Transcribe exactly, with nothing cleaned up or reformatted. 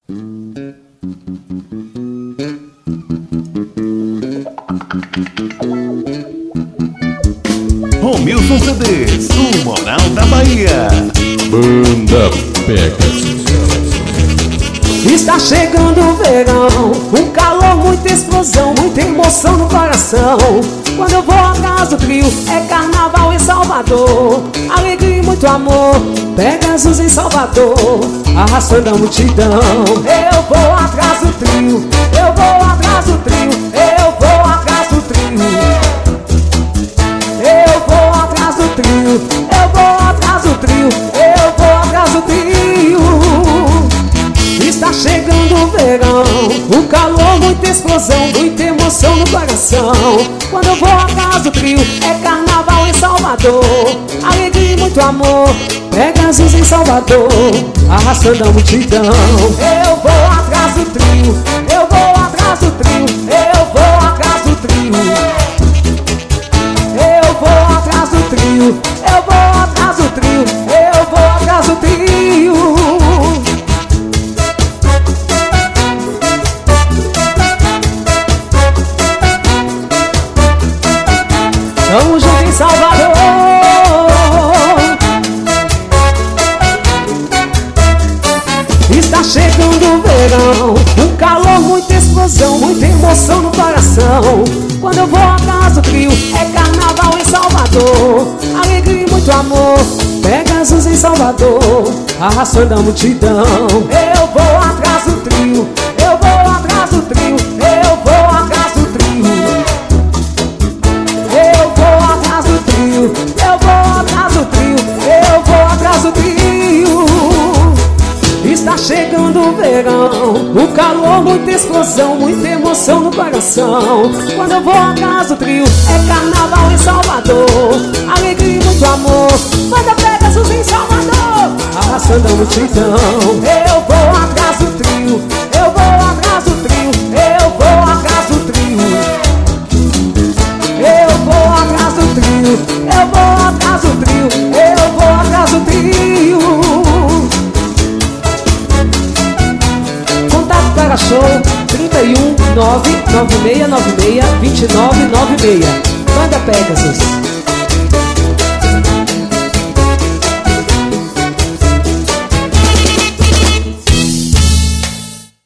Romilson C Ds, o Moral da Bahia. Banda Pegasus. Está chegando o verão, um calor, muita explosão, muita emoção no coração. Quando eu vou à casa do trio, é carnaval em Salvador. Alegria e muito amor, Pegasus em Salvador, arrastando a multidão. Eu vou atrás do trio, eu vou atrás do trio, eu vou atrás do trio. Eu vou atrás do trio, eu vou atrás do trio, eu vou atrás do trio. Está chegando o verão, um calor, muita explosão, muita emoção no coração. Quando eu vou à casa do trio, é carnaval em Salvador. Alegria e muito amor, Pegasus em Salvador, arrastando a multidão. Eu vou atrás do trio, eu vou atrás do trio, eu vou atrás do trio. Eu vou atrás do trio, eu vou atrás do trio, eu vou atrás do trio. Tamo junto em Salvador. Está chegando o verão, um calor, muita explosão, muita emoção no coração. Quando eu vou à casa do trio, é carnaval em Salvador. Alegria e muito amor, Pegasus em Salvador, arrastando a multidão. Eu vou atrás do trio, eu vou atrás do trio, eu vou atrás do trio. Eu vou atrás do trio, eu vou atrás do trio, eu vou atrás do trio. Está chegando o verão, um calor, muita explosão, muita emoção no coração. Quando eu vou à casa do trio, é carnaval em Salvador. Alegria e muito amor, manda Pegasus em Salvador, arrastando a multidão. Eu vou atrás do trio, eu vou atrás do trio, eu vou atrás do trio. Eu vou atrás do trio, eu vou atrás do trio, eu vou atrás do trio. Contato para show trinta e um, nove nove seis nove seis, dois nove nove seis. Manda Pegasus.